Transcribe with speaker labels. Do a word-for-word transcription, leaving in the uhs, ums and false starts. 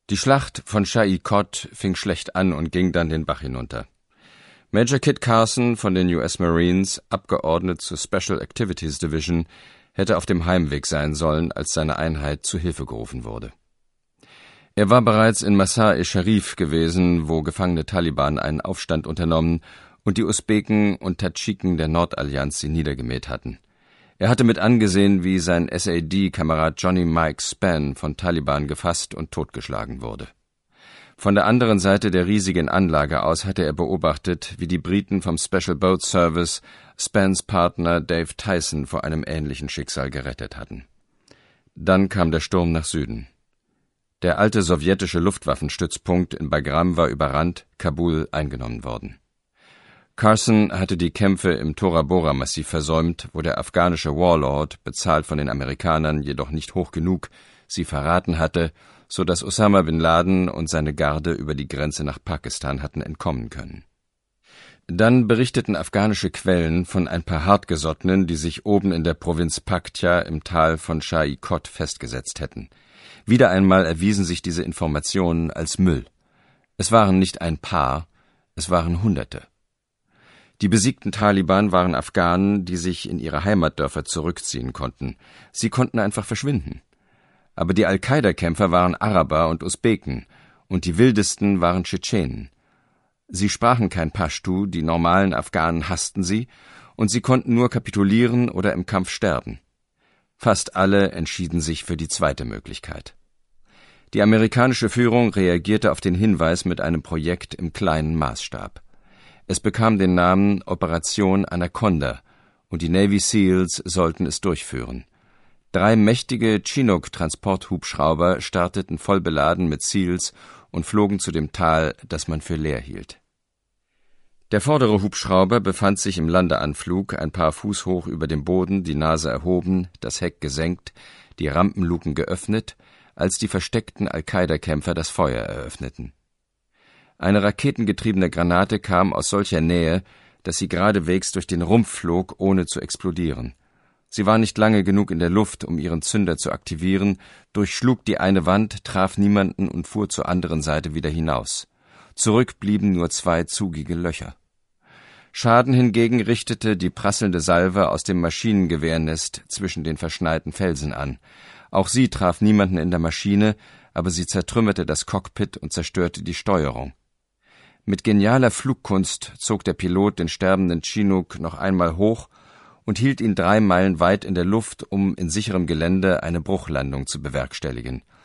Speaker 1: Die Schlacht von Shai-i-Kot fing schlecht an und ging dann den Bach hinunter. Major Kit Carson von den U S Marines, abgeordnet zur Special Activities Division, hätte auf dem Heimweg sein sollen, als seine Einheit zu Hilfe gerufen wurde. Er war bereits in Mazar-e Sharif gewesen, wo gefangene Taliban einen Aufstand unternommen und die Usbeken und Tadschiken der Nordallianz sie niedergemäht hatten. Er hatte mit angesehen, wie sein S A D-Kamerad Johnny Mike Spann von Taliban gefasst und totgeschlagen wurde. Von der anderen Seite der riesigen Anlage aus hatte er beobachtet, wie die Briten vom Special Boat Service Spanns Partner Dave Tyson vor einem ähnlichen Schicksal gerettet hatten. Dann kam der Sturm nach Süden. Der alte sowjetische Luftwaffenstützpunkt in Bagram war überrannt, Kabul eingenommen worden. Carson hatte die Kämpfe im Tora Bora-Massiv versäumt, wo der afghanische Warlord, bezahlt von den Amerikanern, jedoch nicht hoch genug, sie verraten hatte, so dass Osama bin Laden und seine Garde über die Grenze nach Pakistan hatten entkommen können. Dann berichteten afghanische Quellen von ein paar Hartgesottenen, die sich oben in der Provinz Paktia im Tal von Shai-i-Kot festgesetzt hätten. Wieder einmal erwiesen sich diese Informationen als Müll. Es waren nicht ein paar, es waren Hunderte. Die besiegten Taliban waren Afghanen, die sich in ihre Heimatdörfer zurückziehen konnten. Sie konnten einfach verschwinden. Aber die Al-Qaida-Kämpfer waren Araber und Usbeken, und die wildesten waren Tschetschenen. Sie sprachen kein Paschtu, die normalen Afghanen hassten sie, und sie konnten nur kapitulieren oder im Kampf sterben. Fast alle entschieden sich für die zweite Möglichkeit. Die amerikanische Führung reagierte auf den Hinweis mit einem Projekt im kleinen Maßstab. Es bekam den Namen Operation Anaconda, und die Navy Seals sollten es durchführen. Drei mächtige Chinook-Transporthubschrauber starteten voll beladen mit Seals und flogen zu dem Tal, das man für leer hielt. Der vordere Hubschrauber befand sich im Landeanflug, ein paar Fuß hoch über dem Boden, die Nase erhoben, das Heck gesenkt, die Rampenluken geöffnet, als die versteckten Al-Qaida-Kämpfer das Feuer eröffneten. Eine raketengetriebene Granate kam aus solcher Nähe, dass sie geradewegs durch den Rumpf flog, ohne zu explodieren. Sie war nicht lange genug in der Luft, um ihren Zünder zu aktivieren, durchschlug die eine Wand, traf niemanden und fuhr zur anderen Seite wieder hinaus. Zurück blieben nur zwei zugige Löcher. Schaden hingegen richtete die prasselnde Salve aus dem Maschinengewehrnest zwischen den verschneiten Felsen an. Auch sie traf niemanden in der Maschine, aber sie zertrümmerte das Cockpit und zerstörte die Steuerung. Mit genialer Flugkunst zog der Pilot den sterbenden Chinook noch einmal hoch und hielt ihn drei Meilen weit in der Luft, um in sicherem Gelände eine Bruchlandung zu bewerkstelligen –